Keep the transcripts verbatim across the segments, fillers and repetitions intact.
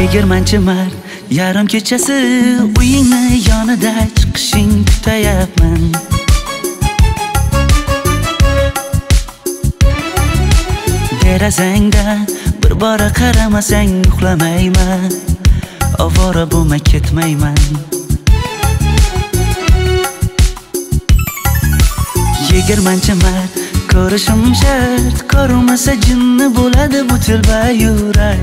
Yigirmanchi mart yarim kechasi uyingni yonida chiqishing kutayapman. Derazangdan bir bora qaramasang uxlamayman, ovora bo'lmay ketmayman. Yigirmanchi mart ko'rishim shart, ko'rmasa jinni bo'ladi bu tilba yurak.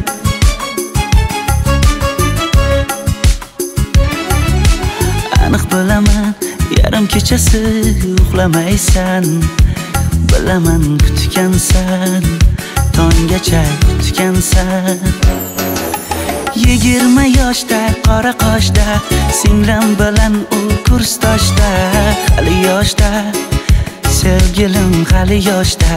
Aniq bilaman, yarim kechasi uxlamaysan, bilaman kutgansan, tonggacha kutgansan. Yigirma yoshda, qora qoshda, singlim bilan u kursdoshda, hali yoshda, sevgilim hali yoshda.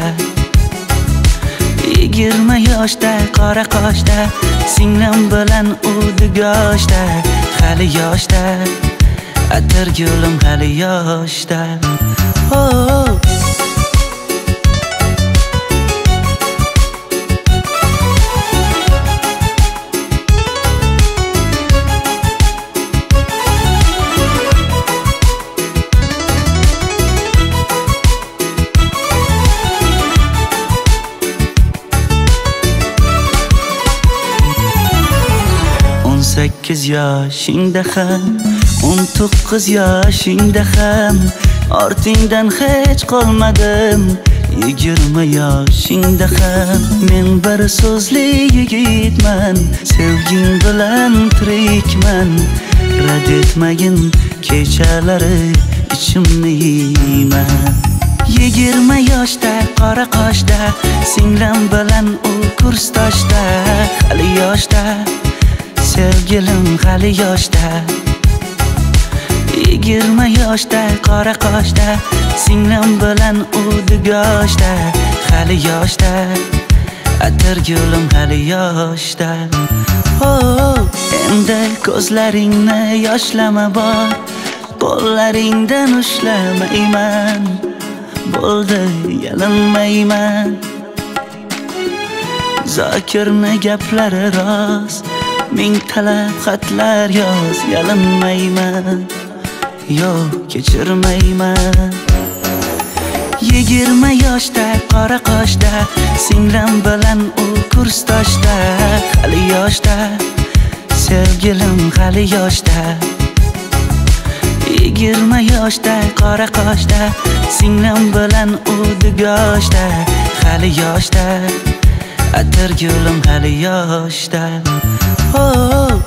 Yigirma yoshda, qora qoshda, singlim bilan u dugoshda, hali yoshda, atirgulim hali yoshda. Oh o'n sakkiz yoshingda ham, o'n to'qqiz yoshingda ham ortingdan hech qolmadim. Yigirma yoshingda ham men bir so'zli yigitman, sevging bilan tirikman. Rad etmagin kechalari ichimni yeyman. Yigirma yoshda, qora qoshda, singlim bilan u kursdoshda, hali yoshda, sevgilim hali yoshda. Yigirma yoshda, qora qoshda, singlim bilan u dugoshda, hali yoshda, atirgulim hali yoshda. Oh, endi ko'zlaringni yoshlama bor, qo'llaringdan ushlamayman. Bo'ldi, yalinmayman. Zokirni gaplari rost, ming talab xatlar yoz, yalinmayman. Yo'q, kechirmayman. Yigirma yoshda, qora qoshda, singlim bilan u kursdoshda, hali yoshda, sevgilim hali yoshda. Yigirma yoshda, qora qoshda, singlim bilan u dugoshda, hali yoshda, atirgulim hali yoshda. Oh